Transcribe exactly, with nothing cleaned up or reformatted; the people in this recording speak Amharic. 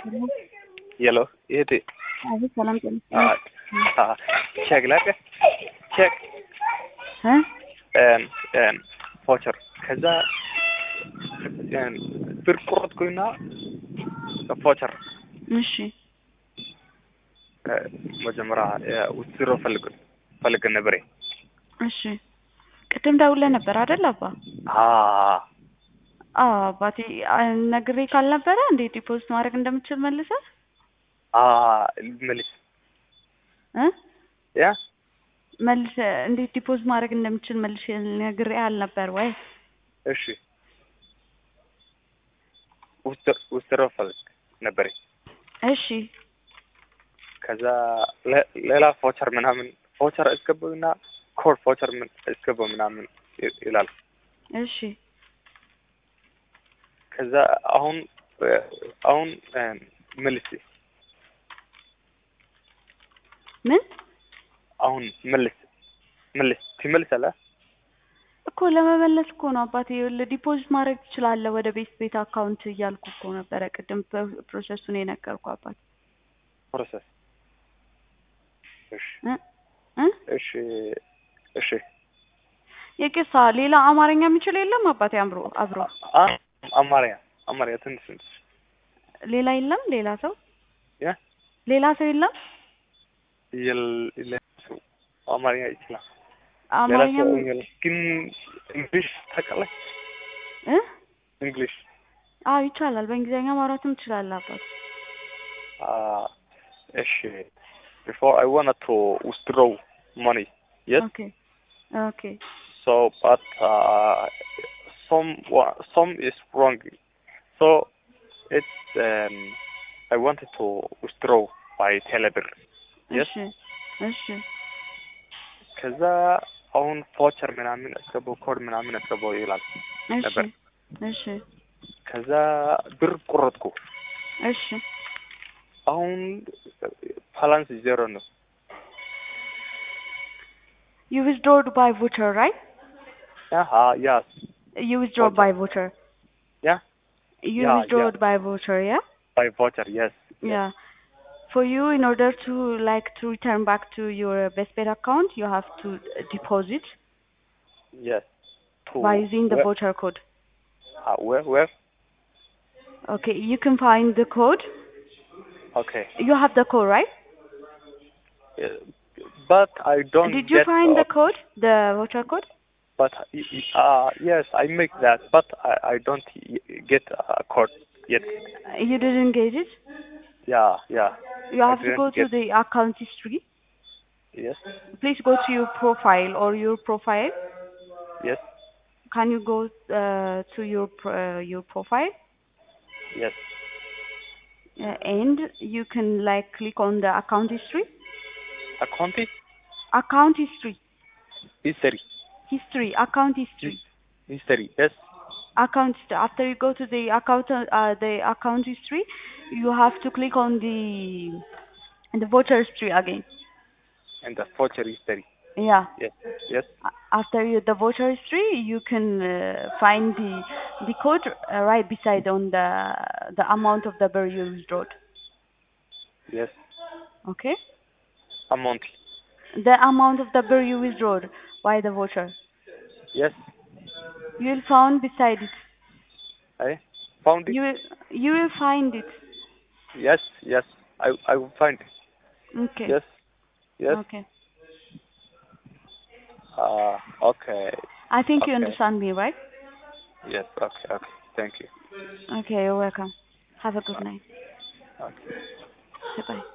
Yellow, it is. አቤት ሰላም ጤና Uh, uh, check like check እ and and voucher. ከዛ and ብር ቆረጥኩኝና voucher እሺ መጀመሪያ ውስጥሮ ፈልግ ፈልግ ነበር። እሺ ቅድም ደውለህ ነበር አይደል አባ? አዎ አዎ አባቴ ነግሬ ካልነበረ እንዴት ዲፖዚት ማድረግ እንደምችል መልሰህ አዎ መልስ እ ያ መልስ እንዴት ዲፖዚት ማድረግ እንደምችል መልሽ ነግሬ አልነበር ወይ? እሺ ውስጥ ውስጥሮ ፈልግ ነበር። እሺ ከዛ ሌላ ፎቸር ምናምን ፎቸር እስከበውና ኮድ ፎቸር ምን እስከበው ምናምን ይላል። እሺ ከዛ አሁን አሁን መልስ ምን አሁን መልስ መልስ ትመልሳለህ እኮ ለመመለስ እኮ ነው አባቴ። ዲፖዚት ማድረግ ትችላለህ ወደ ቤት ቤት አካውንት እያልኩ እኮ ነበረ ቅድም ፕሮሰሱን የነገርኩህ አባቴ። ፕሮሰስ እሺ እ እሺ እሺ የቄሳ ሌላ አማርኛ የሚችል የለም አባቴ? አምሮ አብሮ አማርኛ አማርኛ ትንሽ ትንሽ ሌላ የለም? ሌላ ሰው ያ ሌላ ሰው የለም? የለ አማርኛ ይችላል። አማርኛ ግን እንግሊሽ ታውቃለህ? እ እንግሊሽ አዎ ይቻላል። በእንግሊዝኛ ማውራትም ትችላለህ አባቴ። Ah, እሺ before I wanted to withdraw money. Yes. Okay. Okay. So, but uh, some some is wrong. So it's um, I wanted to withdraw by Telebir. Yes. እሺ እሺ ከዛ አሁን ፎቸር ምናምን እስከበው ኮድ ምናምን እስከበው ይላል ነበር። እሺ ከዛ ብር ቆረጥኩ። እሺ አሁን ባላንስ ዜሮ ነው። You withdrawed by voucher, right? Uh-huh, yes. You withdrawed by voucher. Yeah? You yeah, withdrawed yeah. by voucher, yeah? By voucher, yes. Yeah. For you, in order to like to return back to your BestPay account, you have to deposit. Yes. To by using the where? voucher code. Uh, where? Where? Okay, you can find the code. Okay. You have the code, right? Yeah, but I don't Did you get, find uh, the code, the voucher code? But uh, yes, I make that, but I, I don't get a code yet. You didn't get it? Yeah, yeah. You have I to go didn't to get- the account history. Yes, Please go to your profile or your profile. yes, Can you go uh, to your pro- uh, your profile? yes. Uh, and you can like click on the account history. Account Account history. history, History. Account history. history. Yes, Account. After you go to the account, uh, the account history, you have to click on the the voucher history again. and the voucher history. Yeah. Yes, yes, After you, the voucher history, you can uh, find the the code uh, right beside on the the amount of the bill you withdrawed. yes. Okay. Amount. The amount of the bill you withdrawed by the voucher. Yes, You will find beside it. I found it. You will, you will find it. Yes, yes. I I will find it. Okay. Yes, yes. Okay. Uh, okay. I think you Okay. understand me, right? Yes. Okay. Okay. Thank you. Okay, you're welcome. Have a good night. Okay. Bye bye.